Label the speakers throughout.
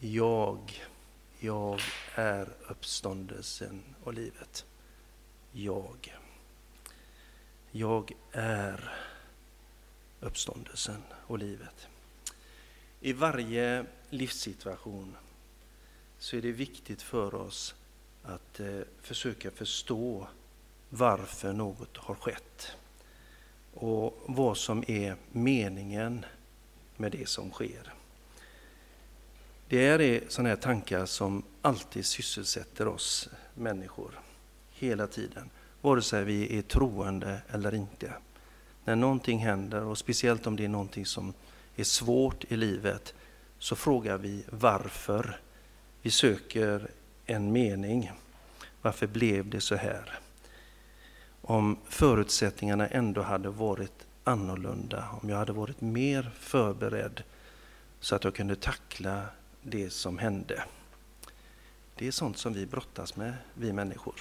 Speaker 1: Jag är uppståndelsen och livet. Jag är uppståndelsen och livet. I varje livssituation så är det viktigt för oss att försöka förstå varför något har skett och vad som är meningen med det som sker. Det är sådana här tankar som alltid sysselsätter oss människor hela tiden, vare sig vi är troende eller inte. När någonting händer, och speciellt om det är någonting som är svårt i livet, så frågar vi varför. Vi söker en mening. Varför blev det så här? Om förutsättningarna ändå hade varit annorlunda, om jag hade varit mer förberedd så att jag kunde tackla det som hände. Det är sånt som vi brottas med, vi människor.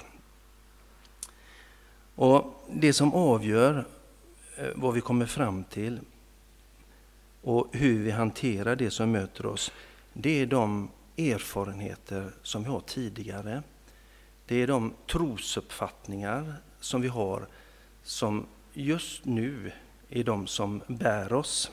Speaker 1: Och det som avgör vad vi kommer fram till och hur vi hanterar det som möter oss, det är de erfarenheter som vi har tidigare. Det är de trosuppfattningar som vi har som just nu är de som bär oss.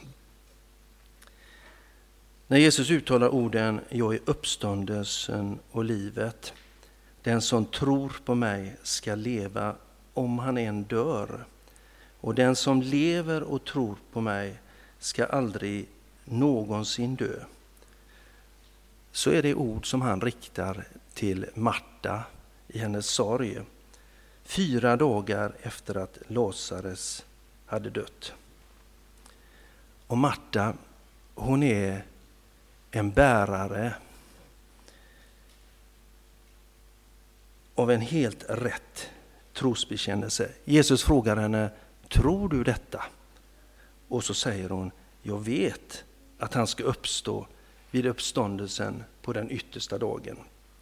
Speaker 1: När Jesus uttalar orden "Jag är uppståndelsen och livet. Den som tror på mig ska leva om han än dör. Och den som lever och tror på mig ska aldrig någonsin dö." Så är det ord som han riktar till Marta i hennes sorg 4 dagar efter att Lazarus hade dött. Och Marta, hon är en bärare av en helt rätt trosbekännelse. Jesus frågar henne: "Tror du detta?" Och så säger hon: "Jag vet att han ska uppstå vid uppståndelsen på den yttersta dagen."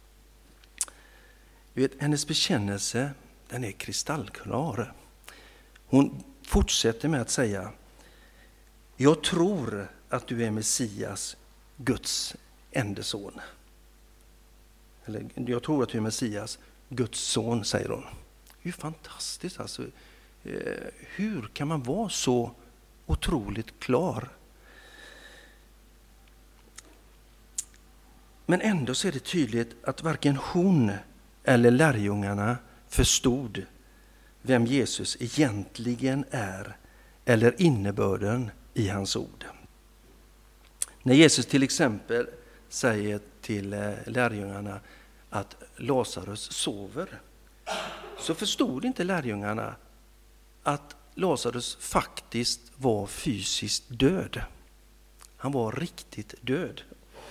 Speaker 1: Du vet, hennes bekännelse, den är kristallklar. Hon fortsätter med att säga: "Jag tror att du är Messias, Guds enda son." Eller, jag tror att du är Messias, Guds son, säger hon. Det är ju fantastiskt alltså. Hur kan man vara så otroligt klar? Men ändå så är det tydligt att varken hon eller lärjungarna förstod vem Jesus egentligen är eller innebörden i hans ord. När Jesus till exempel säger till lärjungarna att Lazarus sover, så förstod inte lärjungarna att Lazarus faktiskt var fysiskt död. Han var riktigt död.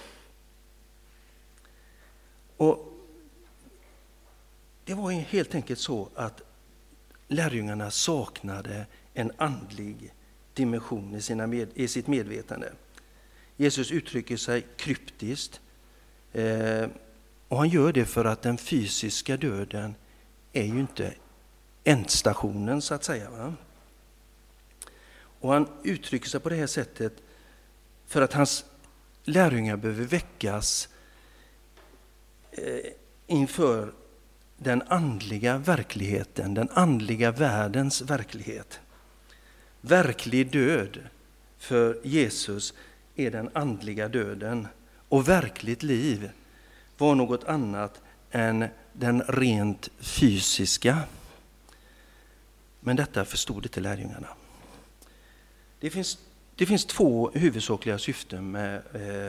Speaker 1: Och det var helt enkelt så att lärjungarna saknade en andlig dimension i sitt medvetande. Jesus uttrycker sig kryptiskt, och han gör det för att den fysiska döden är ju inte ändstationen, så att säga. Va? Och han uttrycker sig på det här sättet för att hans lärjungar behöver väckas inför den andliga verkligheten, den andliga världens verklighet. Verklig död för Jesus är den andliga döden, och verkligt liv var något annat än den rent fysiska. Men detta förstod inte lärjungarna. Det finns 2 huvudsakliga syften med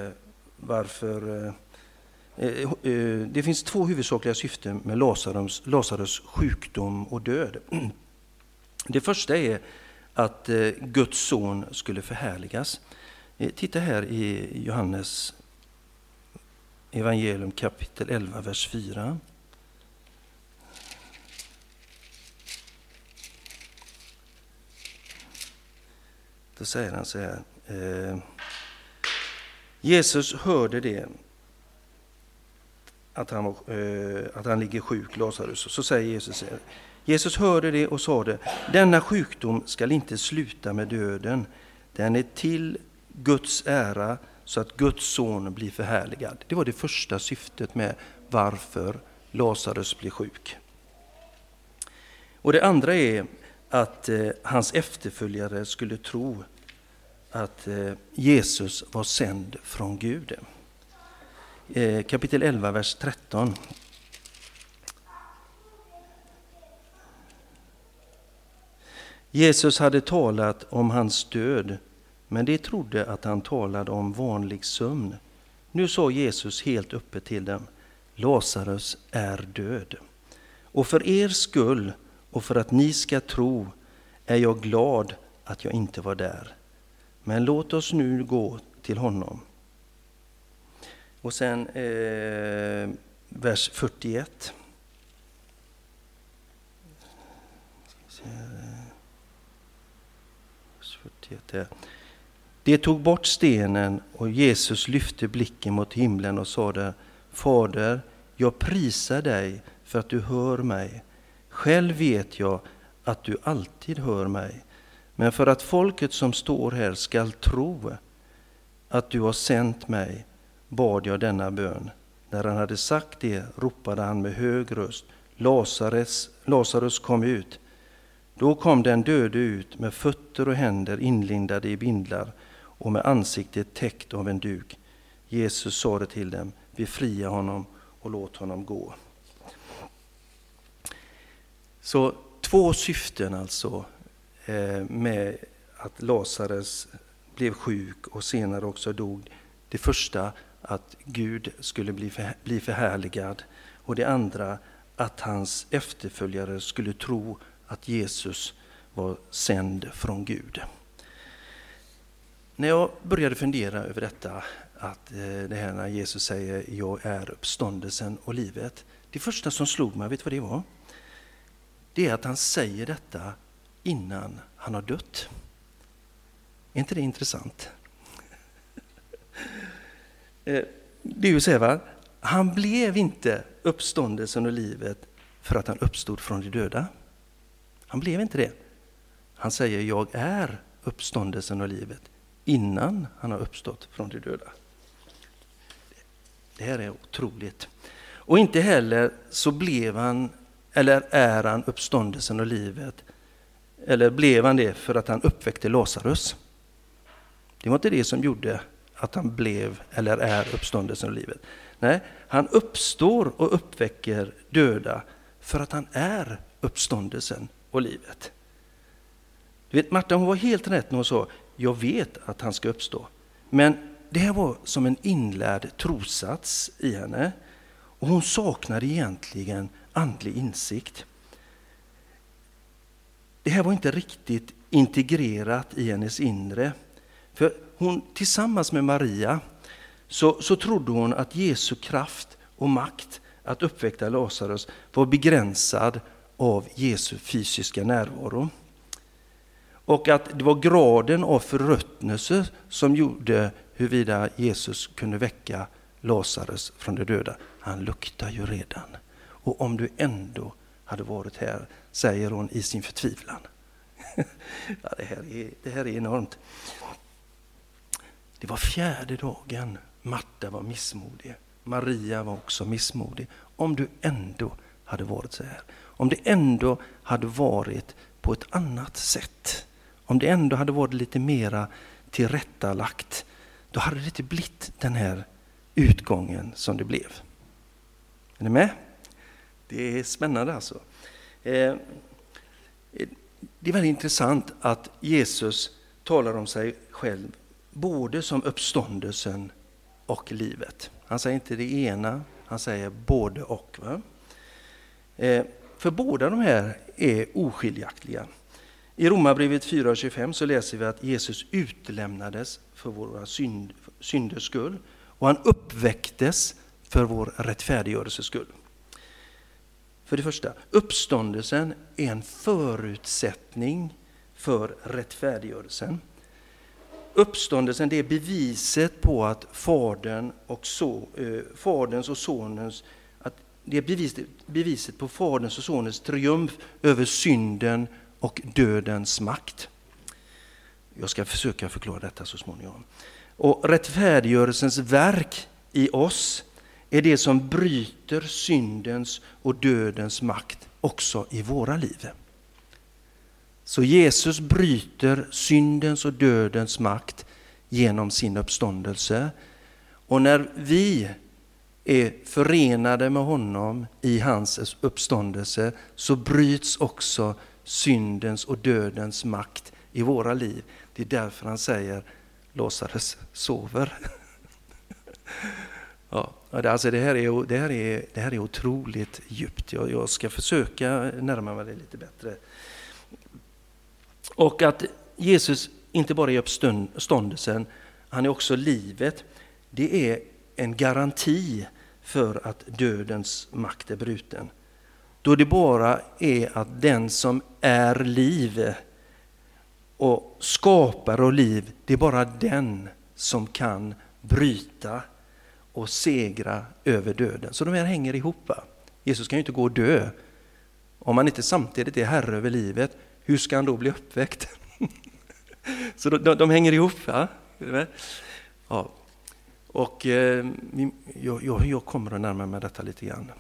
Speaker 1: det finns 2 huvudsakliga syften med Lazarus sjukdom och död. Det första är att Guds son skulle förhärligas. Titta här i Johannes evangelium kapitel 11, vers 4. Då säger han så här. Jesus hörde det, att han ligger sjuk, Lazarus. Så säger Jesus här. Jesus hörde det och sade: "Denna sjukdom skall inte sluta med döden. Den är till Guds ära, så att Guds son blir förhärligad. Det var det första syftet med varför Lazarus blir sjuk. Och det andra är att hans efterföljare skulle tro att Jesus var sänd från Gud. Kapitel 11, vers 13. Jesus hade talat om hans död, men de trodde att han talade om vanlig sömn. Nu sa Jesus helt öppet till dem: Lazarus är död. Och för er skull och för att ni ska tro är jag glad att jag inte var där. Men låt oss nu gå till honom. Och sen vers 41. De tog bort stenen och Jesus lyfte blicken mot himlen och sade: Fader, jag prisar dig för att du hör mig. Själv vet jag att du alltid hör mig. Men för att folket som står här skall tro att du har sänt mig, bad jag denna bön. När han hade sagt det ropade han med hög röst: Lazarus kom ut. Då kom den döde ut med fötter och händer inlindade i bindlar och med ansiktet täckt av en duk. Jesus sade till dem: befria honom och låt honom gå. Så 2 syften alltså med att Lazarus blev sjuk och senare också dog. Det första, att Gud skulle bli förhärligad, och det andra, att hans efterföljare skulle tro att Jesus var sänd från Gud. När jag började fundera över detta, att det här när Jesus säger jag är uppståndelsen och livet, det första som slog mig, vet vad det var? Det är att han säger detta innan han har dött. Är inte det intressant? Det är ju så här, han blev inte uppståndelsen och livet för att han uppstod från de döda. Han blev inte det. Han säger jag är uppståndelsen och livet innan han har uppstått från de döda. Det här är otroligt. Och inte heller så blev han, eller är han uppståndelsen och livet, eller blev han det för att han uppväckte Lazarus. Det var inte det som gjorde att han blev eller är uppståndelsen och livet. Nej, han uppstår och uppväcker döda för att han är uppståndelsen och livet. Du vet, Marta, hon var helt rätt när hon sa jag vet att han ska uppstå. Men det här var som en inlärd trosats i henne. Och hon saknade egentligen andlig insikt. Det här var inte riktigt integrerat i hennes inre. För hon tillsammans med Maria så trodde hon att Jesu kraft och makt att uppväcka Lazarus var begränsad av Jesu fysiska närvaro. Och att det var graden av förruttnelse som gjorde huruvida Jesus kunde väcka Lazarus från de döda. Han luktar ju redan. Och om du ändå hade varit här, säger hon i sin förtvivlan. Ja, det här är enormt. Det var 4:e dagen. Marta var missmodig. Maria var också missmodig. Om du ändå hade varit så här. Om det ändå hade varit på ett annat sätt. Om det ändå hade varit lite mera tillrättalagt. Då hade det inte blivit den här utgången som det blev. Är ni med? Det är spännande alltså. Det är väldigt intressant att Jesus talar om sig själv både som uppståndelsen och livet. Han säger inte det ena, han säger både och. Va? För båda de här är oskiljaktiga. I Romarbrevet 4:25 så läser vi att Jesus utlämnades för våra synders skull och han uppväcktes för vår rättfärdiggörelses skull. För det första, uppståndelsen är en förutsättning för rättfärdiggörelsen. Uppståndelsen, det är beviset på att faderns och sonens, att det är beviset på faderns och sonens triumf över synden och dödens makt. Jag ska försöka förklara detta så småningom. Och rättfärdiggörelsens verk i oss är det som bryter syndens och dödens makt också i våra liv. Så Jesus bryter syndens och dödens makt genom sin uppståndelse. Och när vi är förenade med honom i hans uppståndelse så bryts också syndens och dödens makt i våra liv. Det är därför han säger Lazarus sover. Ja, alltså det här är otroligt djupt. Jag ska försöka närma mig det lite bättre. Och att Jesus inte bara är uppståndelsen, han är också livet. Det är en garanti för att dödens makt är bruten. Då det bara är att den som är liv och skapare och liv, det är bara den som kan bryta och segra över döden. Så de här hänger ihop. Jesus kan ju inte gå och dö. Om han inte samtidigt är herre över livet, hur ska han då bli uppväckt? Så de hänger ihop. Ja. Och jag kommer att närma mig detta lite grann.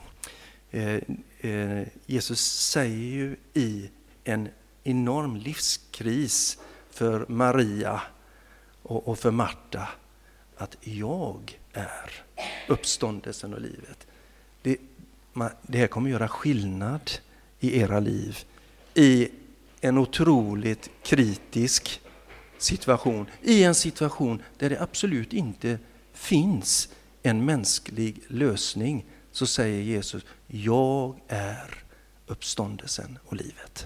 Speaker 1: Jesus säger ju i en enorm livskris för Maria och för Marta att jag är uppståndelsen och livet. Det här kommer göra skillnad i era liv i en otroligt kritisk situation. I en situation där det absolut inte finns en mänsklig lösning, så säger Jesus, jag är uppståndelsen och livet.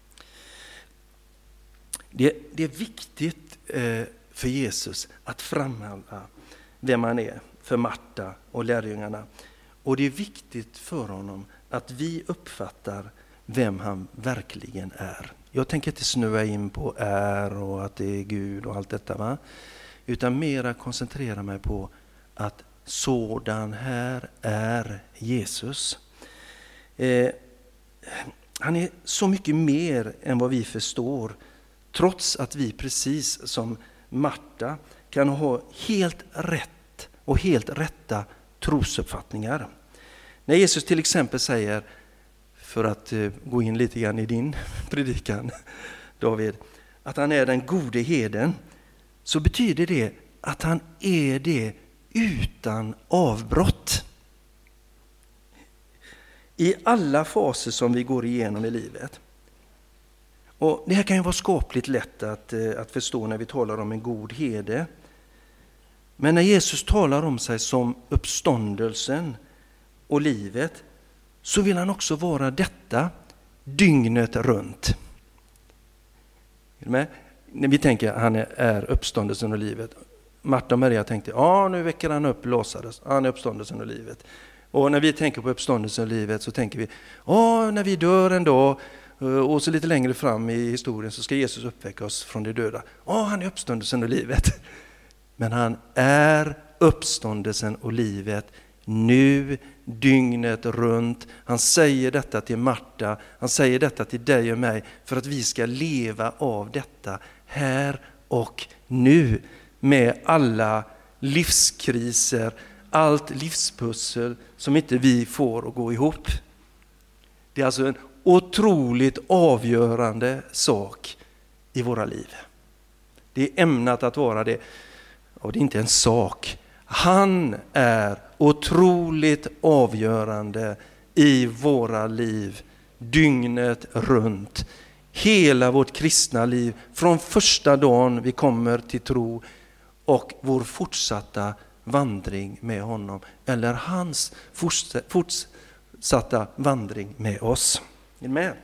Speaker 1: Det är viktigt för Jesus att framhålla vem han är för Marta och lärjungarna. Och det är viktigt för honom att vi uppfattar vem han verkligen är. Jag tänker inte snöa in på är och att det är Gud och allt detta, va? Utan mera koncentrera mig på att sådan här är Jesus. Han är så mycket mer än vad vi förstår, trots att vi precis som Marta kan ha helt rätt och helt rätta trosuppfattningar. När Jesus till exempel säger, för att gå in lite grann i din predikan, David, att han är den gode herden, så betyder det att han är det utan avbrott. I alla faser som vi går igenom i livet. Och det här kan ju vara skapligt lätt att förstå när vi talar om en god herde. Men när Jesus talar om sig som uppståndelsen och livet, så vill han också vara detta dygnet runt. När vi tänker att han är uppståndelsen och livet. Marta och Maria tänkte, nu väcker han upp Lazarus. Han är uppståndelsen och livet. Och när vi tänker på uppståndelsen och livet så tänker vi, när vi dör en dag och så lite längre fram i historien så ska Jesus uppväcka oss från de döda. Han är uppståndelsen och livet. Men han är uppståndelsen och livet nu, dygnet runt. Han säger detta till Marta, han säger detta till dig och mig för att vi ska leva av detta här och nu med alla livskriser, allt livspussel som inte vi får att gå ihop. Det är alltså en otroligt avgörande sak i våra liv. Det är ämnat att vara det. Och det är inte en sak. Han är otroligt avgörande i våra liv dygnet runt. Hela vårt kristna liv från första dagen vi kommer till tro och vår fortsatta vandring med honom. Eller hans fortsatta vandring med oss. Är ni med?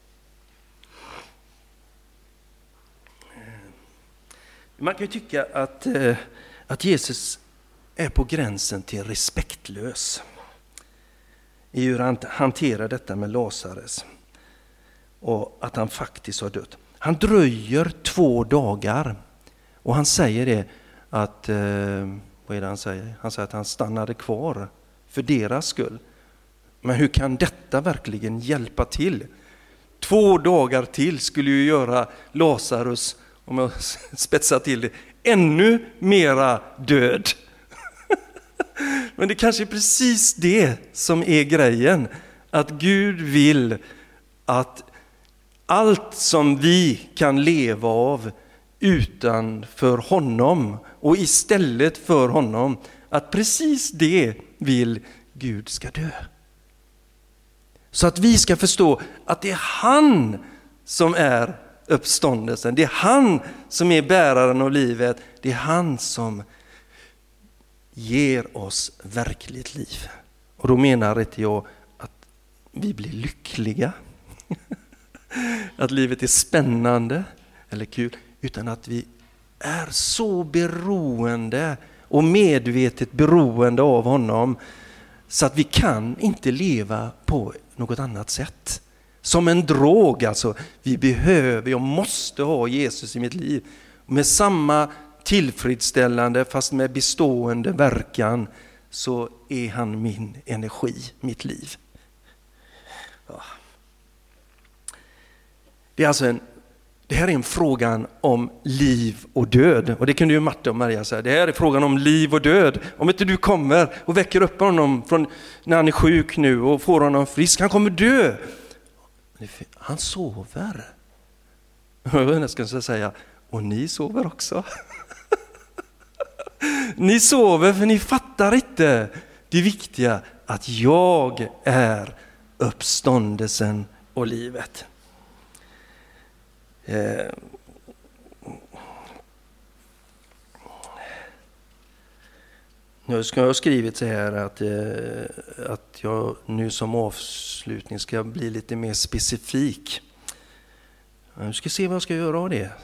Speaker 1: Man kan ju tycka att Jesus är på gränsen till respektlös i hur han hanterar detta med Lazarus och att han faktiskt har dött. Han dröjer 2 dagar och han säger det att, vad är det han säger? Han säger att han stannade kvar för deras skull. Men hur kan detta verkligen hjälpa till? 2 dagar till skulle ju göra Lazarus, om jag spetsar till det, ännu mera död. Men det kanske är precis det som är grejen. Att Gud vill att allt som vi kan leva av utanför honom och istället för honom, att precis det vill Gud ska dö. Så att vi ska förstå att det är han som är uppståndelsen. Det är han som är bäraren av livet. Det är han som ger oss verkligt liv. Och då menar inte jag att vi blir lyckliga. Att livet är spännande eller kul. Utan att vi är så beroende och medvetet beroende av honom. Så att vi kan inte leva på något annat sätt. Som en drog alltså. Jag måste ha Jesus i mitt liv. Med samma tillfredsställande fast med bestående verkan så är han min energi, mitt liv. Ja. Det här är en fråga om liv och död. Och det kunde ju Marta och Maria säga. Det här är frågan om liv och död. Om inte du kommer och väcker upp honom från när han är sjuk nu och får honom frisk. Han kommer dö. Han sover. Jag ska säga, och ni sover också. Ni sover för ni fattar inte det viktiga att jag är uppståndelsen och livet. Nu ska jag skrivit så här att jag nu som avslutning ska bli lite mer specifik. Jag ska se vad jag ska göra av det.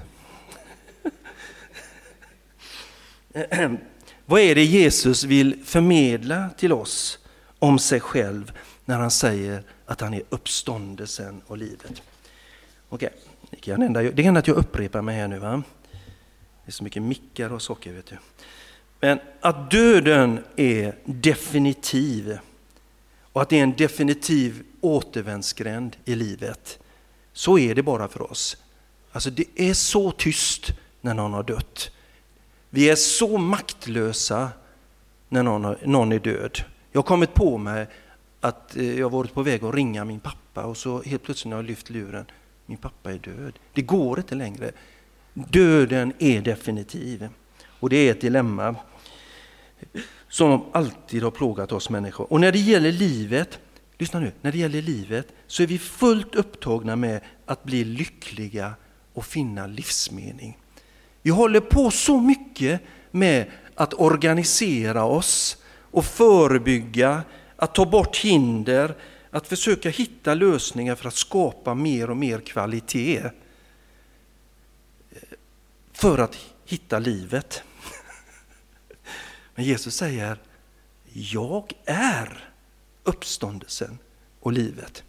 Speaker 1: Vad är det Jesus vill förmedla till oss om sig själv när han säger att han är uppståndelsen och livet? Okej, det kan hända att jag upprepar mig här nu, va? Det är så mycket mickar och saker, vet du. Men att döden är definitiv och att det är en definitiv återvändsgränd i livet, så är det bara för oss. Alltså det är så tyst när någon har dött. Vi är så maktlösa när någon är död. Jag har kommit på mig att jag har varit på väg att ringa min pappa och så helt plötsligt när jag har lyft luren, min pappa är död. Det går inte längre. Döden är definitiv. Och det är ett dilemma som alltid har plågat oss människor. Och när det gäller livet, lyssna nu, när det gäller livet så är vi fullt upptagna med att bli lyckliga och finna livsmening. Vi håller på så mycket med att organisera oss och förebygga, att ta bort hinder, att försöka hitta lösningar för att skapa mer och mer kvalitet för att hitta livet. Men Jesus säger, jag är uppståndelsen och livet.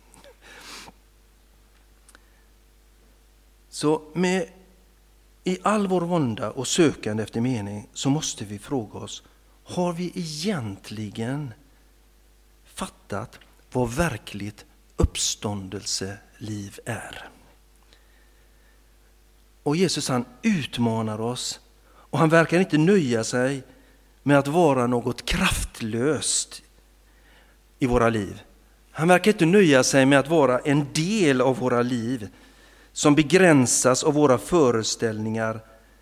Speaker 1: Så i all vår vånda och sökande efter mening så måste vi fråga oss, har vi egentligen fattat vad verkligt uppståndelseliv är? Och Jesus han utmanar oss och han verkar inte nöja sig med att vara något kraftlöst i våra liv. Han verkar inte nöja sig med att vara en del av våra liv som begränsas av våra föreställningar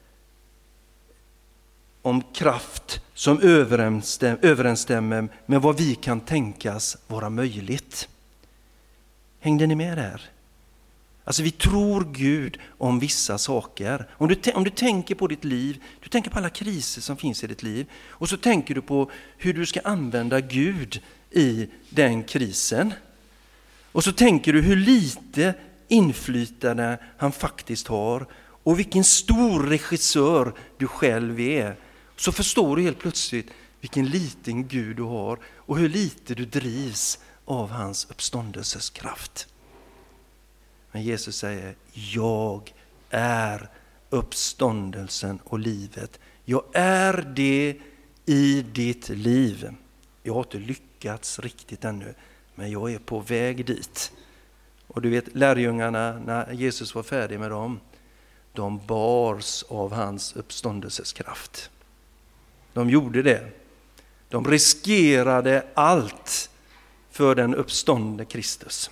Speaker 1: om kraft som överensstämmer med vad vi kan tänkas vara möjligt. Hängde ni med där? Alltså vi tror Gud om vissa saker. Om du tänker på ditt liv, du tänker på alla kriser som finns i ditt liv och så tänker du på hur du ska använda Gud i den krisen. Och så tänker du hur lite inflytande han faktiskt har och vilken stor regissör du själv är. Så förstår du helt plötsligt vilken liten Gud du har och hur lite du drivs av hans uppståndelseskraft. Men Jesus säger, jag är uppståndelsen och livet. Jag är det i ditt liv. Jag har inte lyckats riktigt ännu, men jag är på väg dit. Och du vet, lärjungarna, när Jesus var färdig med dem, de bars av hans uppståndelseskraft. De gjorde det. De riskerade allt för den uppståndne Kristus.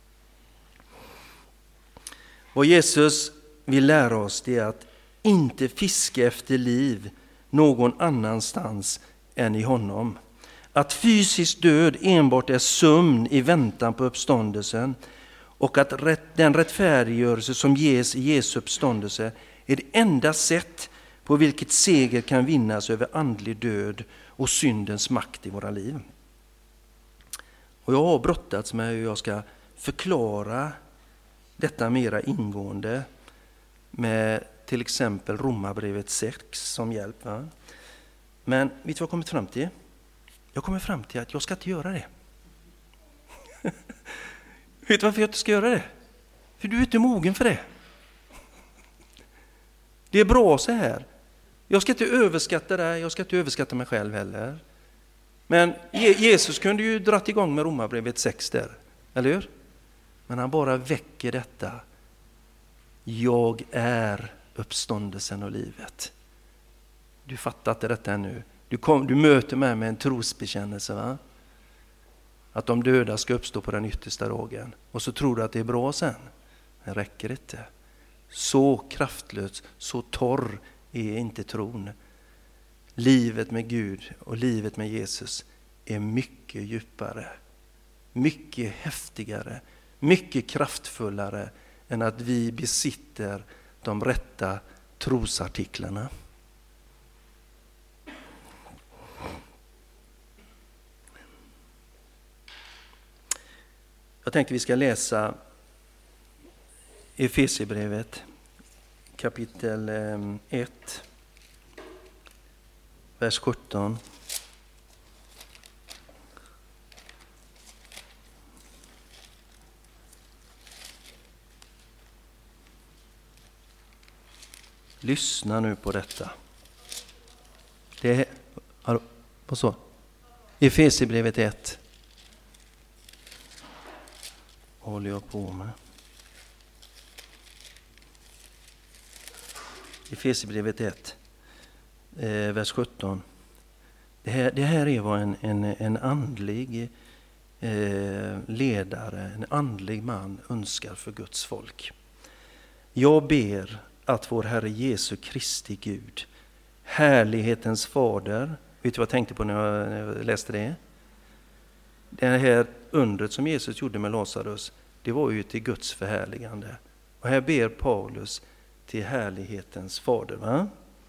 Speaker 1: Vad Jesus vill lära oss, det är att inte fiska efter liv någon annanstans än i honom. Att fysisk död enbart är sömn i väntan på uppståndelsen, och att den rättfärdiggörelse som ges i Jesu uppståndelse är det enda sätt på vilket seger kan vinnas över andlig död och syndens makt i våra liv. Och jag har brottats med hur jag ska förklara detta mera ingående med till exempel Romarbrevet 6 som hjälp. Va? Men vet du vad jag kommit fram till? Jag kommer fram till att jag ska inte göra det. Vet du varför jag inte ska göra det? För du är inte mogen för det. Det är bra så här. Jag ska inte överskatta det, jag ska inte överskatta mig själv heller. Men Jesus kunde ju dratt igång med Romarbrevet 6 där, eller hur? Men han bara väcker detta. Jag är uppståndelsen och livet. Du fattar inte detta ännu. Du möter mig med en trosbekännelse, va? Att de döda ska uppstå på den yttersta dagen. Och så tror du att det är bra sen. Det räcker inte. Så kraftlös, så torr är inte tron. Livet med Gud och livet med Jesus är mycket djupare, mycket häftigare, mycket kraftfullare än att vi besitter de rätta trosartiklarna. Jag tänkte vi ska läsa Efesierbrevet kapitel 1, vers 17. Lyssna nu på detta. Det är, vad så? Efesierbrevet 1. Håller jag på med. Efesierbrevet 1, vers 17. Det här är vad en andlig ledare, en andlig man önskar för Guds folk. Jag ber att vår Herre Jesu Kristi Gud, härlighetens fader, vet du vad jag tänkte på när jag läste det? Det här undret som Jesus gjorde med Lazarus, det var ju till Guds förhärligande. Och här ber Paulus till härlighetens fader. Va?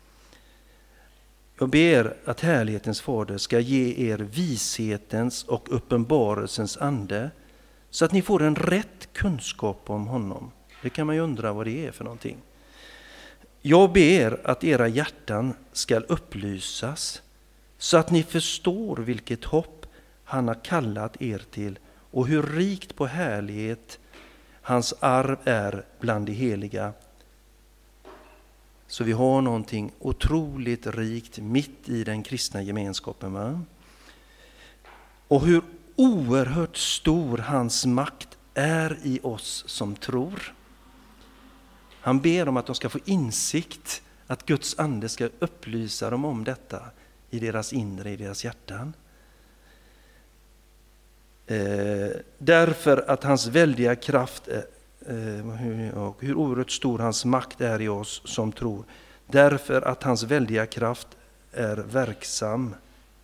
Speaker 1: Jag ber att härlighetens fader ska ge er vishetens och uppenbarelsens ande, så att ni får en rätt kunskap om honom. Det kan man ju undra vad det är för någonting. Jag ber att era hjärtan ska upplysas, så att ni förstår vilket hopp han har kallat er till och hur rikt på härlighet hans arv är bland de heliga. Så vi har någonting otroligt rikt mitt i den kristna gemenskapen. Va? Och hur oerhört stor hans makt är i oss som tror. Han ber om att de ska få insikt, att Guds ande ska upplysa dem om detta i deras inre, i deras hjärtan. Därför att hans väldiga kraft, hur oerhört stor hans makt är i oss som tror. Därför att hans väldiga kraft är verksam.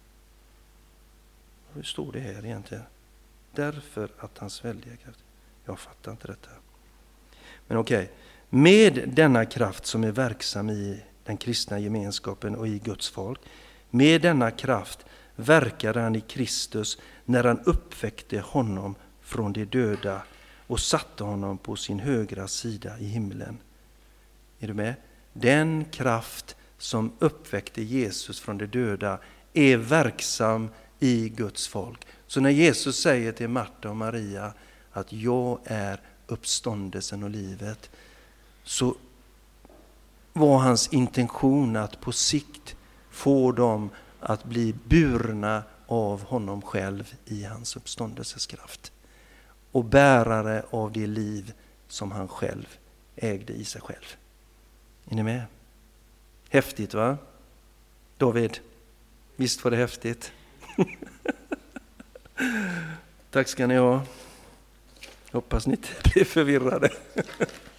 Speaker 1: Hur står det här egentligen? Därför att hans väldiga kraft. Jag fattar inte detta. Men okej. Med denna kraft som är verksam i den kristna gemenskapen och i Guds folk. Med denna kraft verkade han i Kristus när han uppväckte honom från de döda och satte honom på sin högra sida i himlen. Är du med? Den kraft som uppväckte Jesus från de döda är verksam i Guds folk. Så när Jesus säger till Marta och Maria att jag är uppståndelsen och livet, så var hans intention att på sikt få dem att bli burna av honom själv i hans uppståndelseskraft. Och bärare av det liv som han själv ägde i sig själv. Är ni med? Häftigt, va? David, visst var det häftigt? Tack ska ni ha. Hoppas ni inte blir förvirrade.